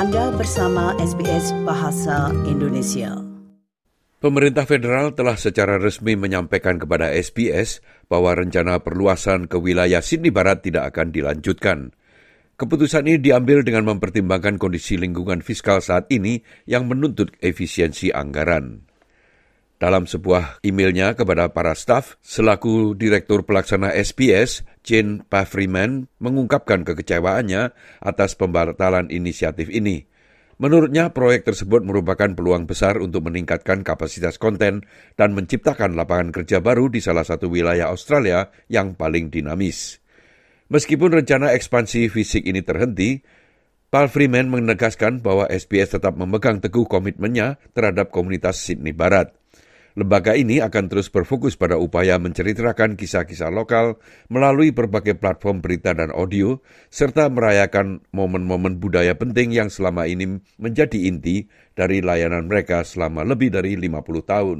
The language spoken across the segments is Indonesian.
Anda bersama SBS Bahasa Indonesia. Pemerintah federal telah secara resmi menyampaikan kepada SBS bahwa rencana perluasan ke wilayah Sydney Barat tidak akan dilanjutkan. Keputusan ini diambil dengan mempertimbangkan kondisi lingkungan fiskal saat ini yang menuntut efisiensi anggaran. Dalam sebuah emailnya kepada para staf, selaku Direktur Pelaksana SBS, Jane Pafriman mengungkapkan kekecewaannya atas pembatalan inisiatif ini. Menurutnya, proyek tersebut merupakan peluang besar untuk meningkatkan kapasitas konten dan menciptakan lapangan kerja baru di salah satu wilayah Australia yang paling dinamis. Meskipun rencana ekspansi fisik ini terhenti, Pafriman menegaskan bahwa SBS tetap memegang teguh komitmennya terhadap komunitas Sydney Barat. Lembaga ini akan terus berfokus pada upaya menceritakan kisah-kisah lokal melalui berbagai platform berita dan audio, serta merayakan momen-momen budaya penting yang selama ini menjadi inti dari layanan mereka selama lebih dari 50 tahun.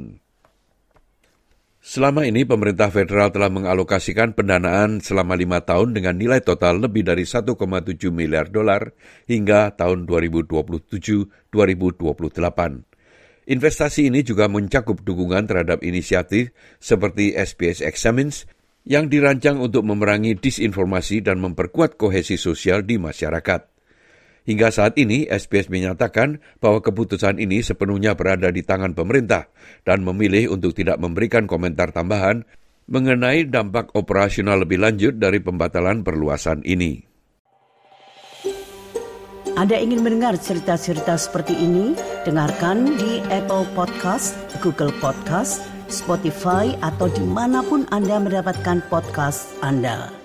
Selama ini, pemerintah federal telah mengalokasikan pendanaan selama 5 tahun dengan nilai total lebih dari $1,7 miliar hingga tahun 2027-2028. Investasi ini juga mencakup dukungan terhadap inisiatif seperti SBS Examines yang dirancang untuk memerangi disinformasi dan memperkuat kohesi sosial di masyarakat. Hingga saat ini, SBS menyatakan bahwa keputusan ini sepenuhnya berada di tangan pemerintah dan memilih untuk tidak memberikan komentar tambahan mengenai dampak operasional lebih lanjut dari pembatalan perluasan ini. Anda ingin mendengar cerita-cerita seperti ini? Dengarkan di Apple Podcast, Google Podcast, Spotify, atau dimanapun Anda mendapatkan podcast Anda.